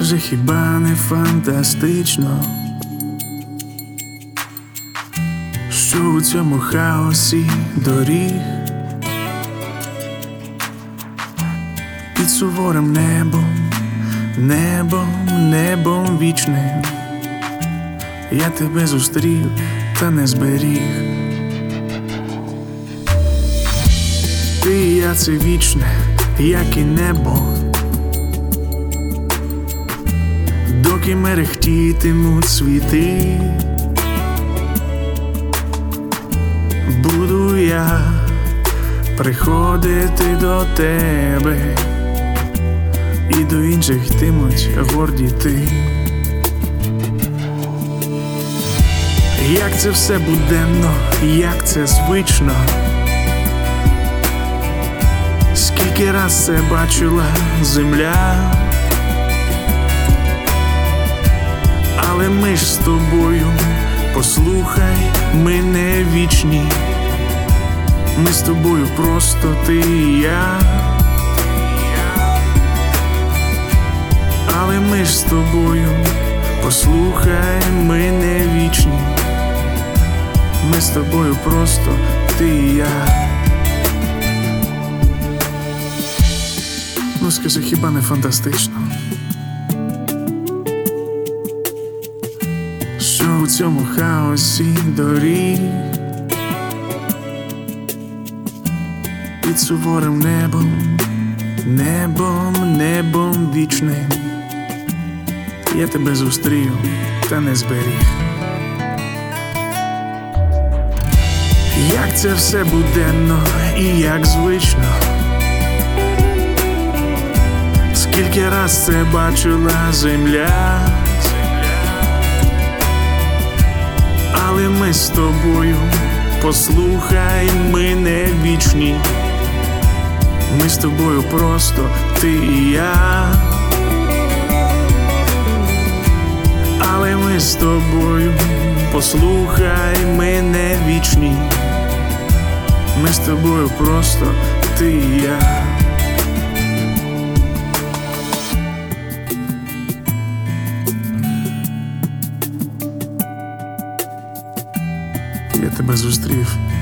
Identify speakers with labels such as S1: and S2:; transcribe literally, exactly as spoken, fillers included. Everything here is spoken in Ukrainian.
S1: Скажи, хіба не фантастично, що у цьому хаосі доріг під суворим небом, небом, небом вічним я тебе зустрів та не зберіг. Ти і я — це вічне, як і небо, доки мерехтітимуть світи. Буду я приходити до тебе, і до інших йтимуть горді ти. Як це все буденно, як це звично, скільки раз це бачила земля. Але ми ж з тобою, послухай, ми не вічні. Ми з тобою просто ти і я. Але ми ж з тобою, послухай, ми не вічні. Ми з тобою просто ти і я. Ну скажи, хіба не фантастично, що у цьому хаосі доріг під суворим небом, небом, небом вічним я тебе зустрів та не зберіг. Як це все буденно і як звично, скільки раз це бачила земля. Але ми з тобою, послухай, ми не вічні. Ми з тобою просто ти і я. Але ми з тобою, послухай, ми не вічні. Ми з тобою просто ти і я. Я тебе зустрів